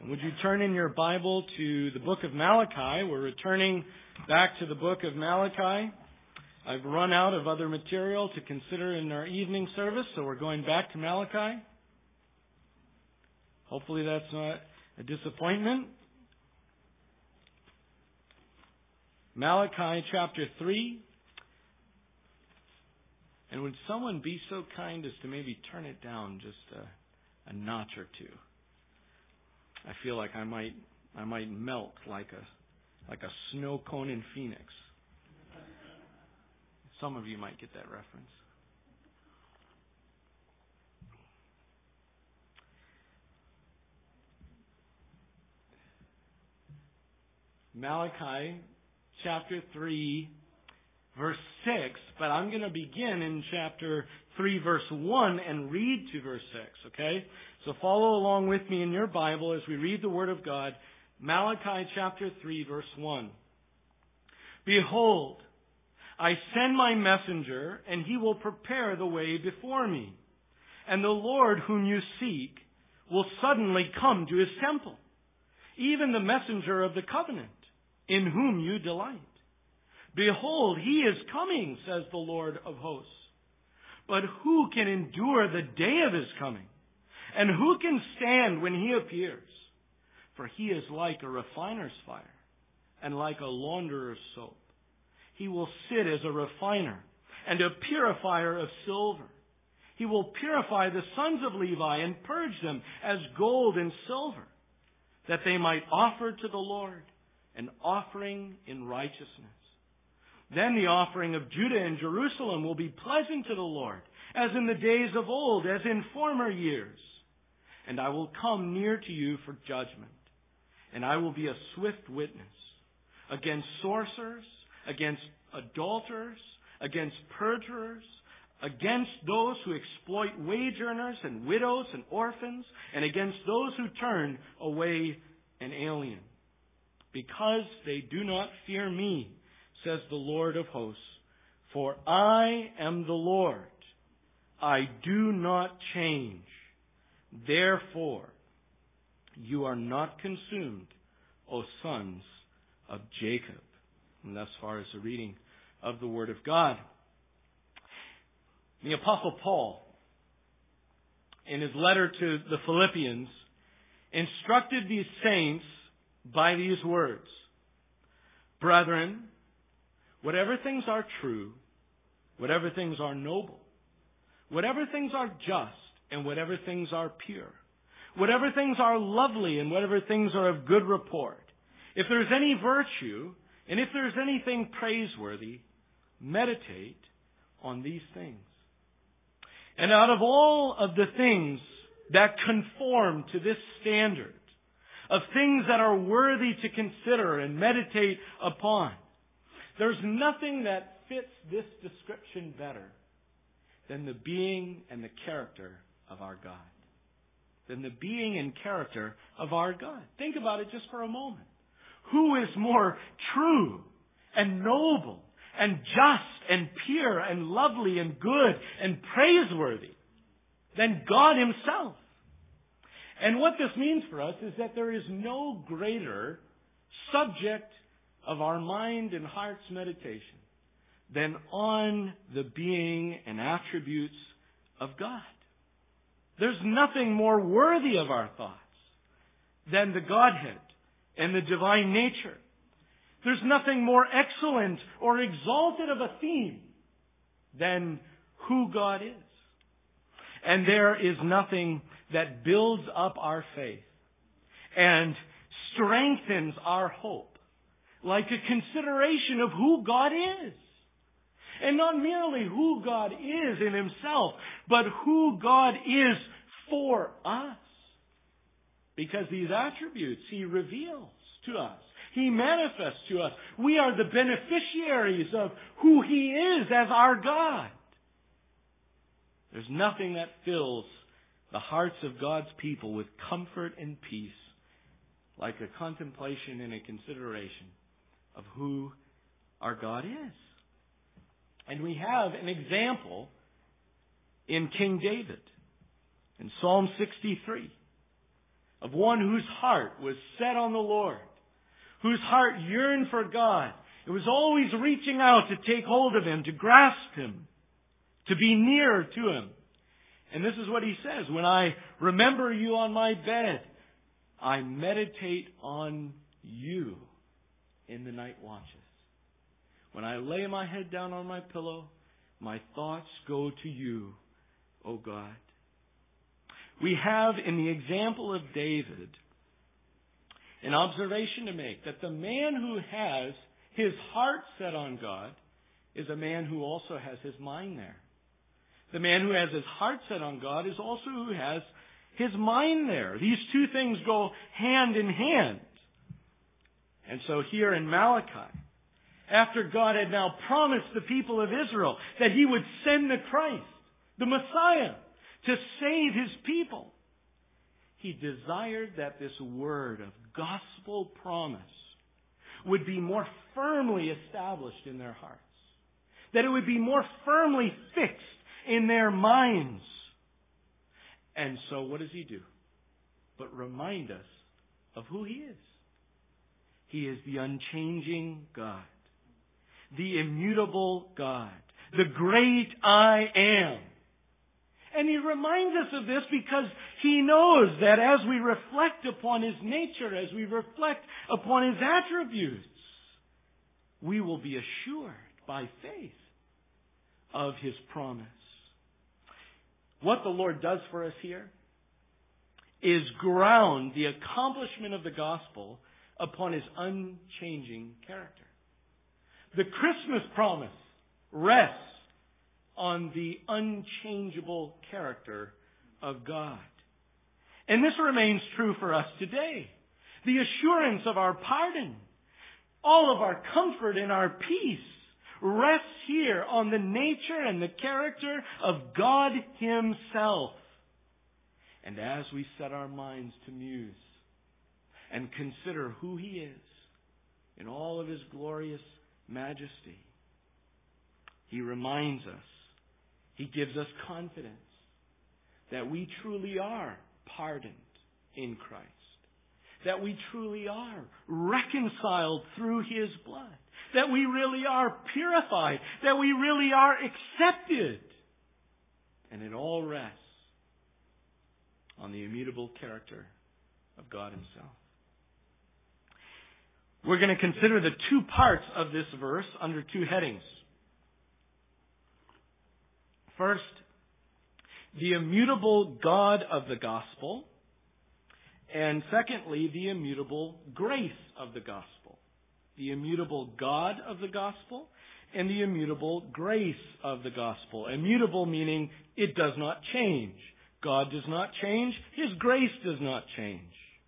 Would you turn in your Bible to the book of Malachi? We're returning back to the book of Malachi. I've run out of other material to consider in our evening service, so we're going back to Malachi. Hopefully that's not a disappointment. Malachi chapter 3. And would someone be so kind as to maybe turn it down just a notch or two? I feel like I might melt like a snow cone in Phoenix. Some of you might get that reference. Malachi chapter 3, verse 6, but I'm going to begin in chapter 3, verse 1 and read to verse 6, okay? So follow along with me in your Bible as we read the Word of God. Malachi chapter 3, verse 1. Behold, I send my messenger, and he will prepare the way before me. And the Lord whom you seek will suddenly come to his temple, even the messenger of the covenant, in whom you delight. Behold, he is coming, says the Lord of hosts. But who can endure the day of his coming? And who can stand when he appears? For he is like a refiner's fire, and like a launderer's soap. He will sit as a refiner, and a purifier of silver. He will purify the sons of Levi, and purge them as gold and silver, that they might offer to the Lord an offering in righteousness. Then the offering of Judah and Jerusalem will be pleasant to the Lord, as in the days of old, as in former years. And I will come near to you for judgment, and I will be a swift witness against sorcerers, against adulterers, against perjurers, against those who exploit wage earners and widows and orphans, and against those who turn away an alien. Because they do not fear me, says the Lord of hosts. For I am the Lord. I do not change. Therefore, you are not consumed, O sons of Jacob. And thus far as the reading of the Word of God. The Apostle Paul, in his letter to the Philippians, instructed these saints by these words. Brethren, whatever things are true, whatever things are noble, whatever things are just, and whatever things are pure, whatever things are lovely, and whatever things are of good report, if there's any virtue, and if there's anything praiseworthy, meditate on these things. And out of all of the things that conform to this standard, of things that are worthy to consider and meditate upon, there's nothing that fits this description better than the being and the character of our God. Than the being and character of our God. Think about it just for a moment. Who is more true and noble and just and pure and lovely and good and praiseworthy than God himself? And what this means for us is that there is no greater subject of our mind and heart's meditation than on the being and attributes of God. There's nothing more worthy of our thoughts than the Godhead and the divine nature. There's nothing more excellent or exalted of a theme than who God is. And there is nothing that builds up our faith and strengthens our hope like a consideration of who God is. And not merely who God is in himself, but who God is for us. Because these attributes he reveals to us. He manifests to us. We are the beneficiaries of who he is as our God. There's nothing that fills the hearts of God's people with comfort and peace like a contemplation and a consideration of who our God is. And we have an example in King David in Psalm 63. of one whose heart was set on the Lord, whose heart yearned for God. It was always reaching out to take hold of Him, to grasp Him, to be near to Him. And this is what he says, when I remember you on my bed, I meditate on you in the night watches. When I lay my head down on my pillow, my thoughts go to you, O God. We have in the example of David an observation to make, that the man who has his heart set on God is a man who also has his mind there. The man who has his heart set on God is also who has his mind there. These two things go hand in hand. And so here in Malachi, after God had now promised the people of Israel that He would send the Christ, the Messiah, to save His people, He desired that this word of gospel promise would be more firmly established in their hearts. That it would be more firmly fixed in their minds. And so what does He do? But remind us of who He is. He is the unchanging God, the immutable God, the great I am. And He reminds us of this because He knows that as we reflect upon His nature, as we reflect upon His attributes, we will be assured by faith of His promise. What the Lord does for us here is ground the accomplishment of the gospel upon His unchanging character. The Christmas promise rests on the unchangeable character of God. And this remains true for us today. The assurance of our pardon, all of our comfort and our peace rests here on the nature and the character of God Himself. And as we set our minds to muse and consider who He is in all of His glorious majesty, He reminds us, He gives us confidence that we truly are pardoned in Christ, that we truly are reconciled through His blood, that we really are purified, that we really are accepted. And it all rests on the immutable character of God Himself. We're going to consider the two parts of this verse under two headings. First, the immutable God of the gospel. And secondly, the immutable grace of the gospel. The immutable God of the gospel and the immutable grace of the gospel. Immutable meaning it does not change. God does not change. His grace does not change.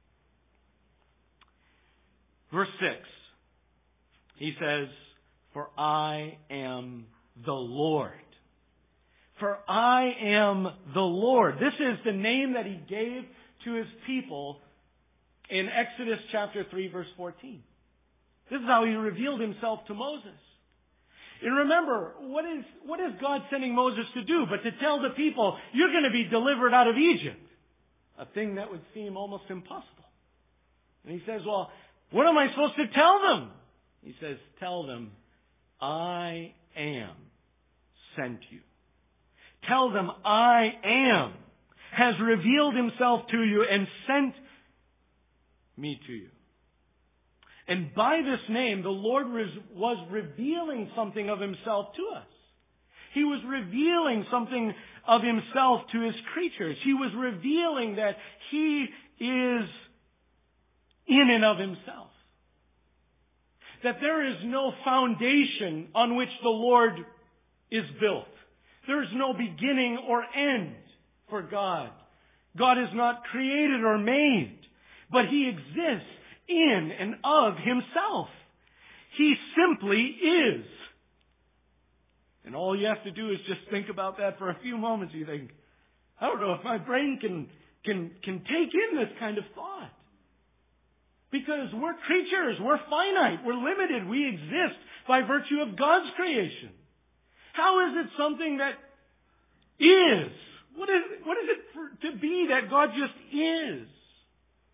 Verse 6. He says, "For I am the Lord." For I am the Lord. This is the name that He gave to His people in Exodus chapter 3 verse 14. This is how He revealed Himself to Moses. And remember, what is God sending Moses to do but to tell the people, you're going to be delivered out of Egypt? A thing that would seem almost impossible. And He says, well, what am I supposed to tell them? He says, tell them, I am sent you. Tell them, I am has revealed Himself to you and sent me to you. And by this name, the Lord was revealing something of Himself to us. He was revealing something of Himself to His creatures. He was revealing that He is in and of Himself. That there is no foundation on which the Lord is built. There is no beginning or end for God. God is not created or made, but He exists in and of Himself. He simply is. And all you have to do is just think about that for a few moments. You think, I don't know if my brain can take in this kind of thought. Because we're creatures, we're finite, we're limited, we exist by virtue of God's creation. How is it something that is? What is it to be that God just is?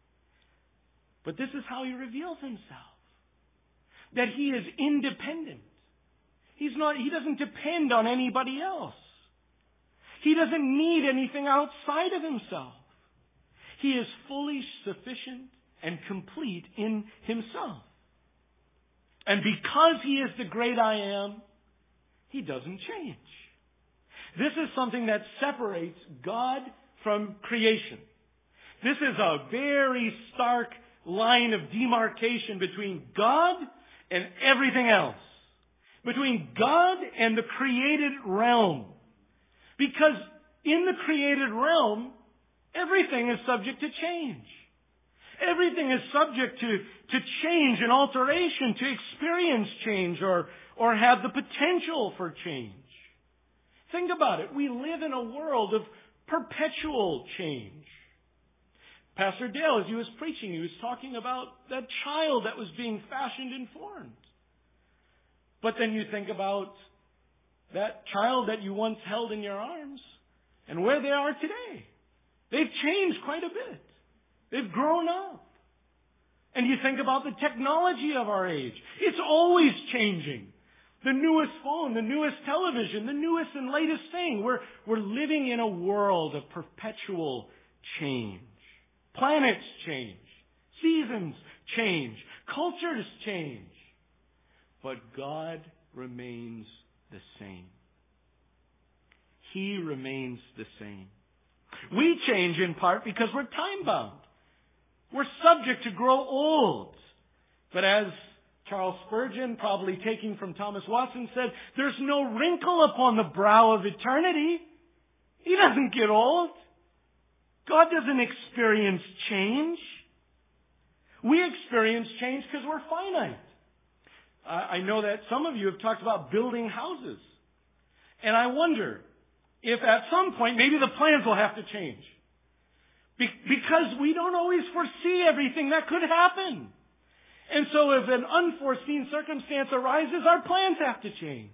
But this is how He reveals Himself. That He is independent. He doesn't depend on anybody else. He doesn't need anything outside of Himself. He is fully sufficient and complete in Himself. And because He is the great I Am, He doesn't change. This is something that separates God from creation. This is a very stark line of demarcation between God and everything else. Between God and the created realm. Because in the created realm, everything is subject to change. Everything is subject to change and alteration, to experience change or have the potential for change. Think about it. We live in a world of perpetual change. Pastor Dale, as he was preaching, he was talking about that child that was being fashioned and formed. But then you think about that child that you once held in your arms and where they are today. They've changed quite a bit. They've grown up. And you think about the technology of our age. It's always changing. The newest phone, the newest television, the newest and latest thing. We're living in a world of perpetual change. Planets change. Seasons change. Cultures change. But God remains the same. He remains the same. We change in part because we're time-bound. We're subject to grow old. But as Charles Spurgeon, probably taking from Thomas Watson, said, there's no wrinkle upon the brow of eternity. He doesn't get old. God doesn't experience change. We experience change because we're finite. I know that some of you have talked about building houses. And I wonder if at some point maybe the plans will have to change. Because we don't always foresee everything that could happen. And so if an unforeseen circumstance arises, our plans have to change.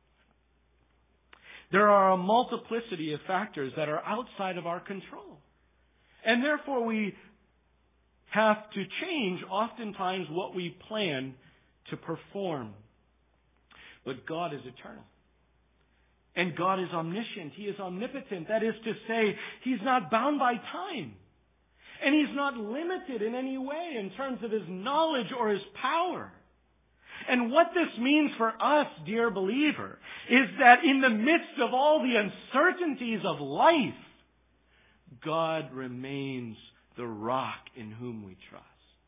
There are a multiplicity of factors that are outside of our control. And therefore we have to change oftentimes what we plan to perform. But God is eternal. And God is omniscient. He is omnipotent. That is to say, He's not bound by time. And He's not limited in any way in terms of His knowledge or His power. And what this means for us, dear believer, is that in the midst of all the uncertainties of life, God remains the rock in whom we trust.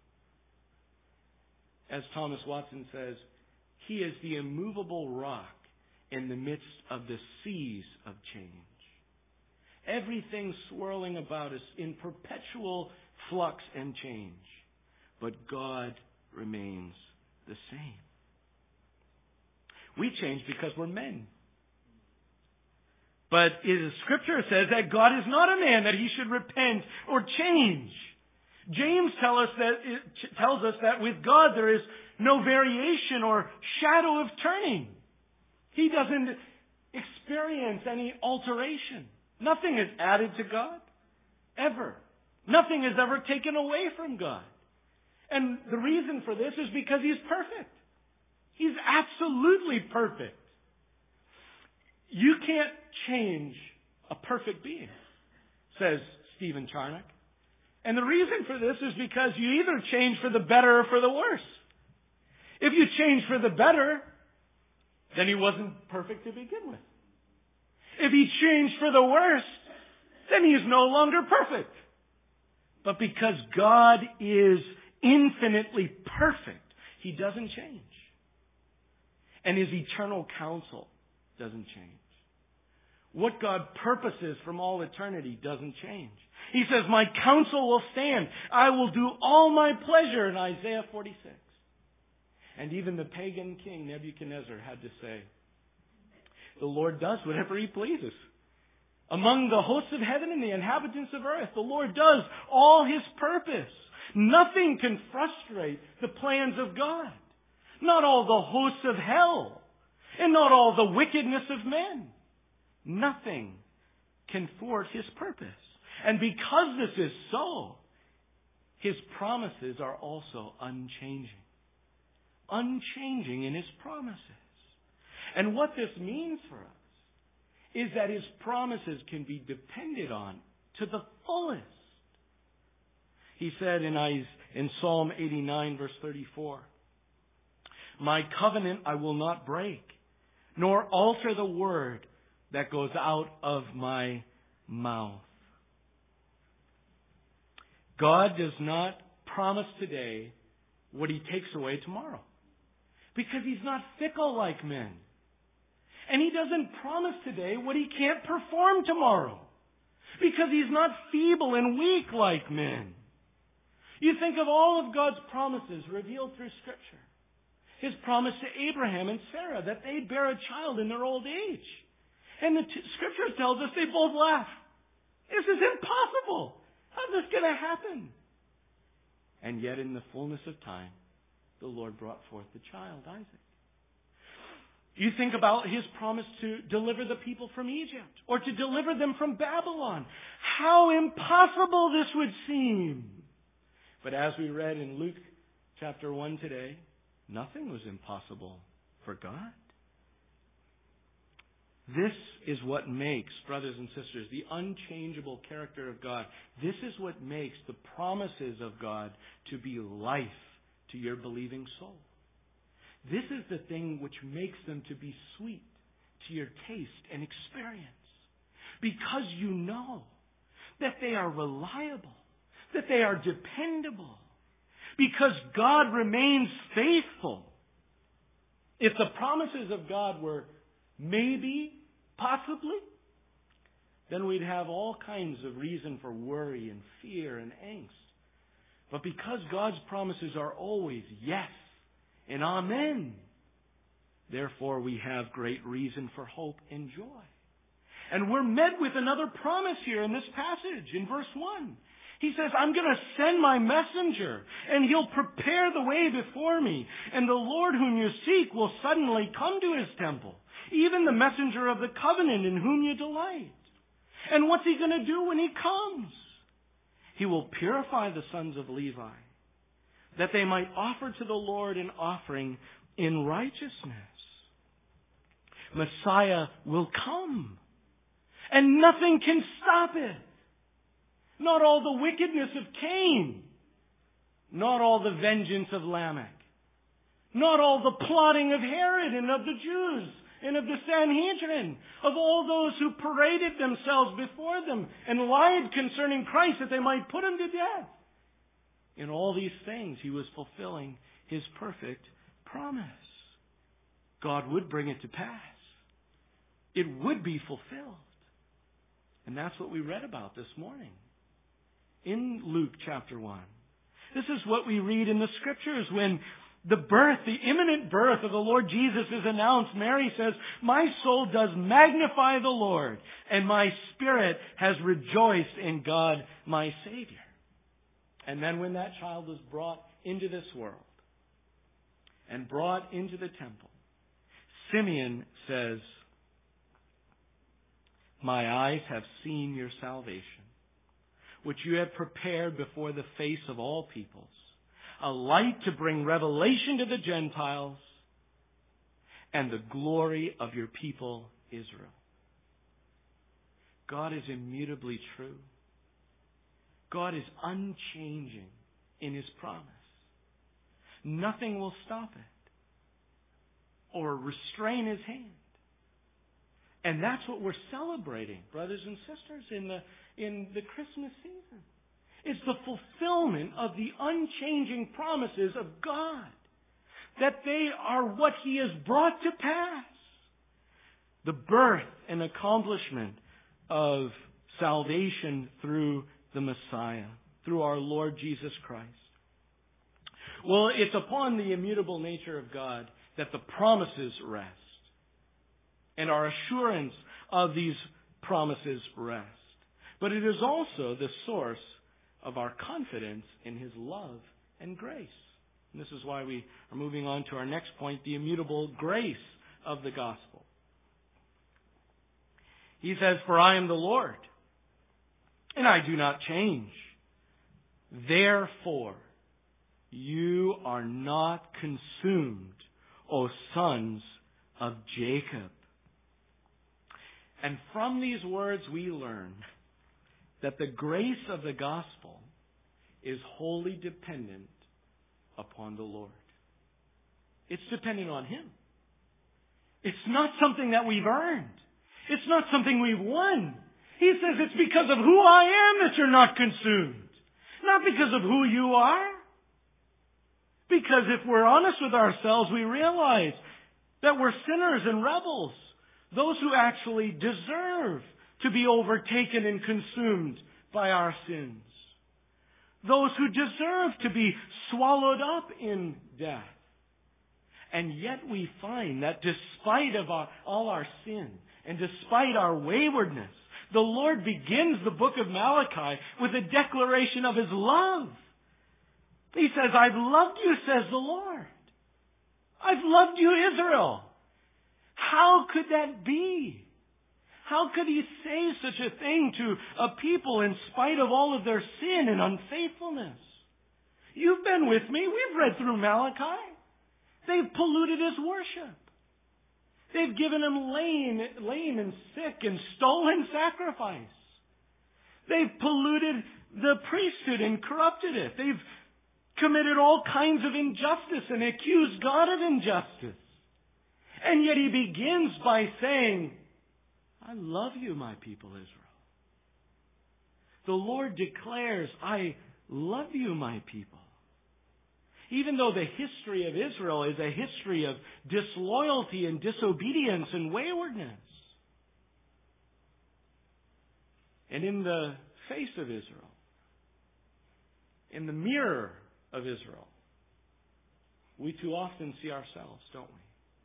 As Thomas Watson says, He is the immovable rock in the midst of the seas of change. Everything swirling about us in perpetual flux and change. But God remains the same. We change because we're men. But Scripture says that God is not a man that He should repent or change. James tells us that with God there is no variation or shadow of turning. He doesn't experience any alteration. Nothing is added to God, ever. Nothing is ever taken away from God. And the reason for this is because He's perfect. He's absolutely perfect. You can't change a perfect being, says Stephen Charnock. And the reason for this is because you either change for the better or for the worse. If you change for the better, then He wasn't perfect to begin with. If He changed for the worse, then He is no longer perfect. But because God is infinitely perfect, He doesn't change. And His eternal counsel doesn't change. What God purposes from all eternity doesn't change. He says, my counsel will stand. I will do all my pleasure in Isaiah 46. And even the pagan king Nebuchadnezzar had to say, the Lord does whatever He pleases. Among the hosts of heaven and the inhabitants of earth, the Lord does all His purpose. Nothing can frustrate the plans of God. Not all the hosts of hell, and not all the wickedness of men. Nothing can thwart His purpose. And because this is so, His promises are also unchanging. Unchanging in His promises. And what this means for us is that His promises can be depended on to the fullest. He said in Psalm 89, verse 34, "My covenant I will not break, nor alter the word that goes out of my mouth." God does not promise today what He takes away tomorrow, because He's not fickle like men. And He doesn't promise today what He can't perform tomorrow, because He's not feeble and weak like men. You think of all of God's promises revealed through Scripture. His promise to Abraham and Sarah that they'd bear a child in their old age. And the Scripture tells us they both laugh. This is impossible. How's this going to happen? And yet in the fullness of time, the Lord brought forth the child, Isaac. You think about His promise to deliver the people from Egypt, or to deliver them from Babylon. How impossible this would seem. But as we read in Luke chapter 1 today, nothing was impossible for God. This is what makes, brothers and sisters, the unchangeable character of God. This is what makes the promises of God to be life to your believing soul. This is the thing which makes them to be sweet to your taste and experience. Because you know that they are reliable, that they are dependable. Because God remains faithful. If the promises of God were maybe, possibly, then we'd have all kinds of reason for worry and fear and angst. But because God's promises are always yes and amen, therefore we have great reason for hope and joy. And we're met with another promise here in this passage, in verse 1. He says, "I'm going to send my messenger, and he'll prepare the way before me. And the Lord whom you seek will suddenly come to His temple, even the messenger of the covenant in whom you delight." And what's He going to do when He comes? He will purify the sons of Levi, that they might offer to the Lord an offering in righteousness. Messiah will come, and nothing can stop it. Not all the wickedness of Cain. Not all the vengeance of Lamech. Not all the plotting of Herod and of the Jews and of the Sanhedrin, of all those who paraded themselves before them and lied concerning Christ that they might put Him to death. In all these things He was fulfilling His perfect promise. God would bring it to pass. It would be fulfilled. And that's what we read about this morning in Luke chapter 1. This is what we read in the Scriptures when the imminent birth of the Lord Jesus is announced. Mary says, "My soul does magnify the Lord, and my spirit has rejoiced in God my Savior." And then when that child was brought into this world and brought into the temple, Simeon says, "My eyes have seen your salvation, which you have prepared before the face of all peoples, a light to bring revelation to the Gentiles and the glory of your people Israel." God is immutably true. God is unchanging in His promise. Nothing will stop it or restrain His hand. And that's what we're celebrating, brothers and sisters, in the Christmas season. It's the fulfillment of the unchanging promises of God. That they are what He has brought to pass. The birth and accomplishment of salvation through the Messiah, through our Lord Jesus Christ. Well, it's upon the immutable nature of God that the promises rest. And our assurance of these promises rest. But it is also the source of our confidence in His love and grace. And this is why we are moving on to our next point, the immutable grace of the gospel. He says, "For I am the Lord, and I do not change. Therefore, you are not consumed, O sons of Jacob. And from these words we learn that the grace of the gospel is wholly dependent upon the Lord. It's dependent on Him. It's not something that we've earned. It's not something we've won. He says it's because of who I am that you're not consumed. Not because of who you are. Because if we're honest with ourselves, we realize that we're sinners and rebels. Those who actually deserve to be overtaken and consumed by our sins. Those who deserve to be swallowed up in death. And yet we find that despite of all our sin and despite our waywardness, the Lord begins the book of Malachi with a declaration of His love. He says, I've loved you, says the Lord. I've loved you, Israel. How could that be? How could He say such a thing to a people in spite of all of their sin and unfaithfulness? You've been with me. We've read through Malachi. They've polluted His worship. They've given Him lame and sick and stolen sacrifice. They've polluted the priesthood and corrupted it. They've committed all kinds of injustice and accused God of injustice. And yet He begins by saying, I love you, my people Israel. The Lord declares, I love you, my people. Even though the history of Israel is a history of disloyalty and disobedience and waywardness. And in the face of Israel, in the mirror of Israel, we too often see ourselves, don't we?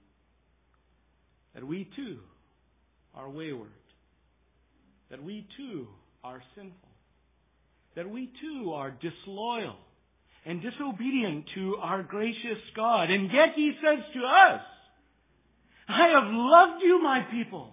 That we too are wayward. That we too are sinful. That we too are disloyal and disobedient to our gracious God. And yet He says to us, I have loved you, my people,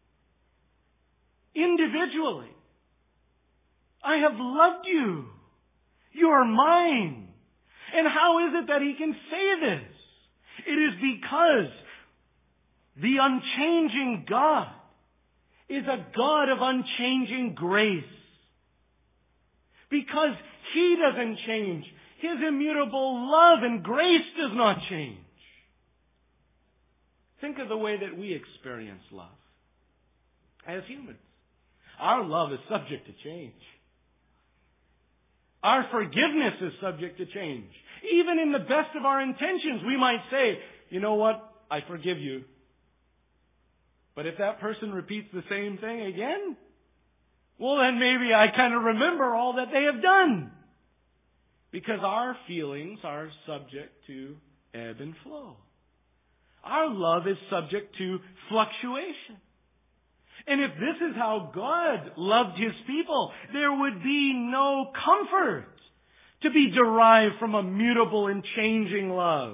individually. I have loved you. You are mine. And how is it that He can say this? It is because the unchanging God is a God of unchanging grace. Because He doesn't change. His immutable love and grace does not change. Think of the way that we experience love as humans. Our love is subject to change. Our forgiveness is subject to change. Even in the best of our intentions, we might say, you know what? I forgive you. But if that person repeats the same thing again, well, then maybe I kind of remember all that they have done. Because our feelings are subject to ebb and flow. Our love is subject to fluctuation. And if this is how God loved His people, there would be no comfort to be derived from a mutable and changing love.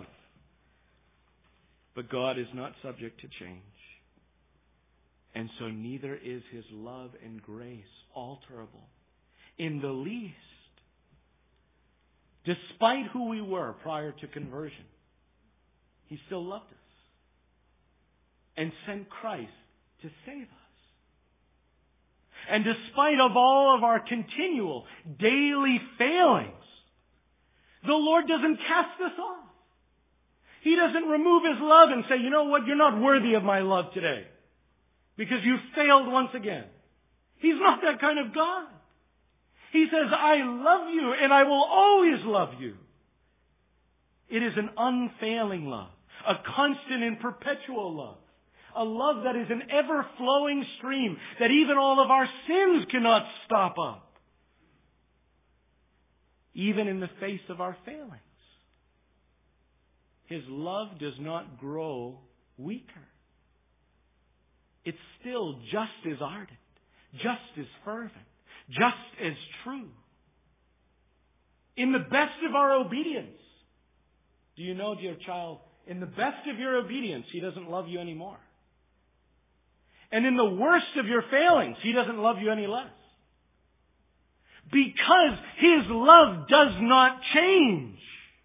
But God is not subject to change. And so neither is His love and grace alterable in the least. Despite who we were prior to conversion, He still loved us and sent Christ to save us. And despite of all of our continual daily failings, the Lord doesn't cast us off. He doesn't remove His love and say, you know what, you're not worthy of my love today because you failed once again. He's not that kind of God. He says, I love you and I will always love you. It is an unfailing love, a constant and perpetual love, a love that is an ever-flowing stream that even all of our sins cannot stop up, even in the face of our failings. His love does not grow weaker. It's still just as ardent, just as fervent, just as true. In the best of our obedience, do you know, dear child, in the best of your obedience, He doesn't love you anymore. And in the worst of your failings, He doesn't love you any less. Because His love does not change.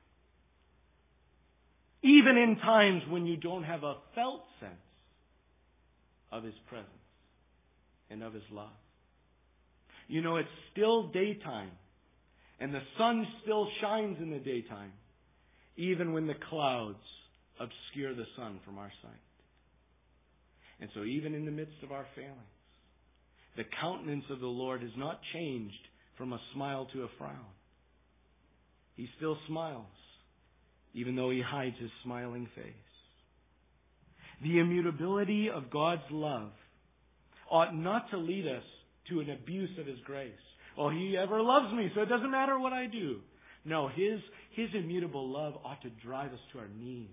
Even in times when you don't have a felt sense of His presence and of His love. You know, it's still daytime, and the sun still shines in the daytime, even when the clouds obscure the sun from our sight. And so even in the midst of our failings, the countenance of the Lord has not changed from a smile to a frown. He still smiles, even though He hides His smiling face. The immutability of God's love ought not to lead us to an abuse of His grace. Oh, He ever loves me, so it doesn't matter what I do. No, His immutable love ought to drive us to our knees.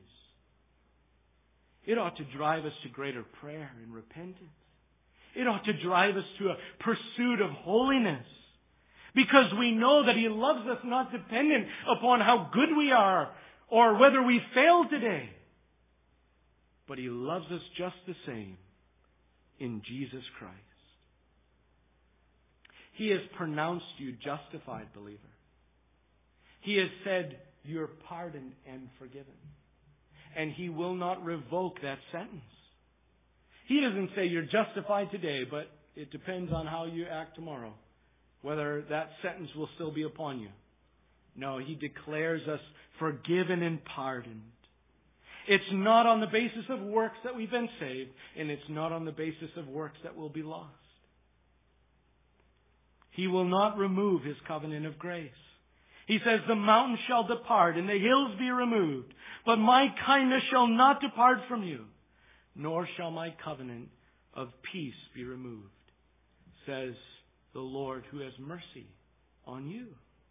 It ought to drive us to greater prayer and repentance. It ought to drive us to a pursuit of holiness. Because we know that He loves us not dependent upon how good we are or whether we fail today. But He loves us just the same in Jesus Christ. He has pronounced you justified, believer. He has said you're pardoned and forgiven. And He will not revoke that sentence. He doesn't say you're justified today, but it depends on how you act tomorrow, whether that sentence will still be upon you. No, He declares us forgiven and pardoned. It's not on the basis of works that we've been saved, and it's not on the basis of works that will be lost. He will not remove His covenant of grace. He says, the mountains shall depart and the hills be removed, but my kindness shall not depart from you, nor shall my covenant of peace be removed, says the Lord who has mercy on you.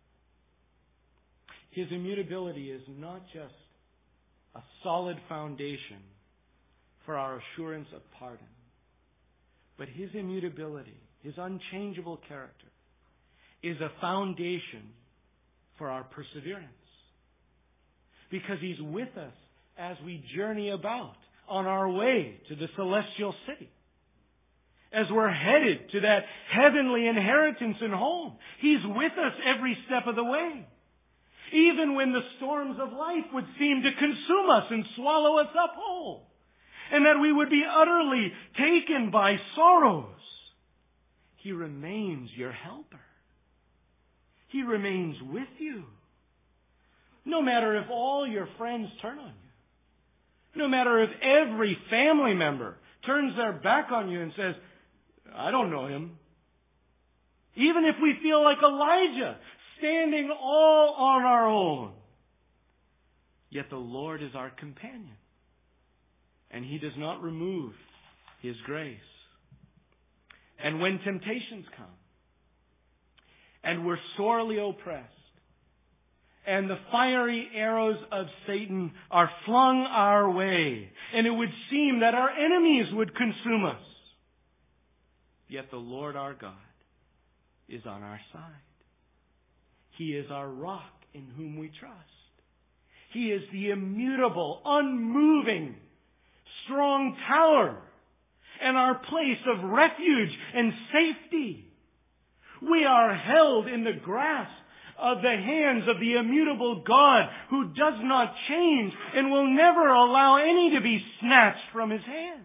His immutability is not just a solid foundation for our assurance of pardon, but His immutability, His unchangeable character, is a foundation for our perseverance. Because He's with us as we journey about on our way to the celestial city. As we're headed to that heavenly inheritance and home. He's with us every step of the way. Even when the storms of life would seem to consume us and swallow us up whole. And that we would be utterly taken by sorrows. He remains your helper. He remains with you. No matter if all your friends turn on you. No matter if every family member turns their back on you and says, I don't know him. Even if we feel like Elijah, standing all on our own. Yet the Lord is our companion. And He does not remove His grace. And when temptations come, and we're sorely oppressed, and the fiery arrows of Satan are flung our way, and it would seem that our enemies would consume us, yet the Lord our God is on our side. He is our rock in whom we trust. He is the immutable, unmoving, strong tower, and our place of refuge and safety. We are held in the grasp of the hands of the immutable God who does not change and will never allow any to be snatched from His hands.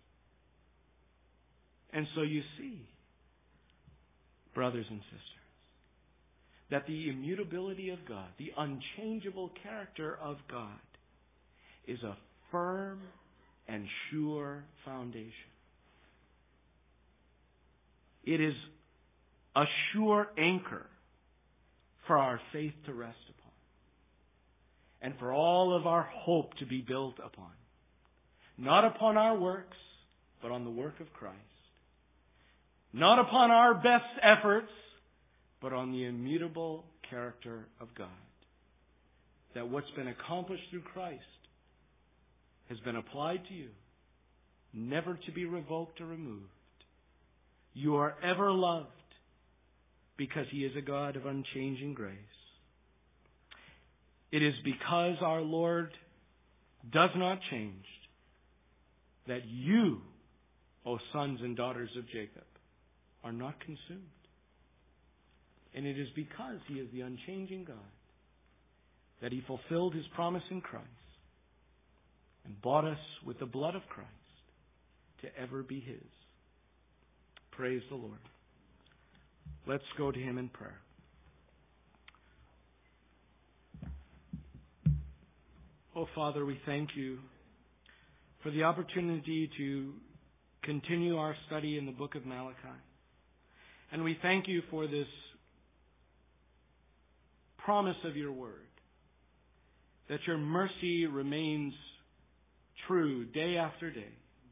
And so you see, brothers and sisters, that the immutability of God, the unchangeable character of God, is a firm and sure foundation. It is a sure anchor for our faith to rest upon, and for all of our hope to be built upon. Not upon our works, but on the work of Christ. Not upon our best efforts, but on the immutable character of God. That what's been accomplished through Christ has been applied to you, never to be revoked or removed. You are ever loved because He is a God of unchanging grace. It is because our Lord does not change that you, O sons and daughters of Jacob, are not consumed. And it is because He is the unchanging God that He fulfilled His promise in Christ and bought us with the blood of Christ to ever be His. Praise the Lord. Let's go to Him in prayer. Oh, Father, we thank You for the opportunity to continue our study in the book of Malachi. And we thank You for this promise of Your word, that Your mercy remains true day after day.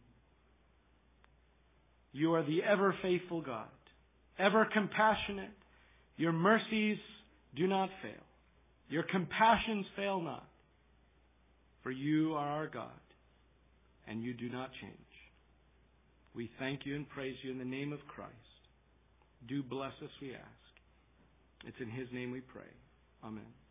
You are the ever faithful God, ever compassionate. Your mercies do not fail. Your compassions fail not. For You are our God, and You do not change. We thank You and praise You in the name of Christ. Do bless us, we ask. It's in His name we pray. Amen.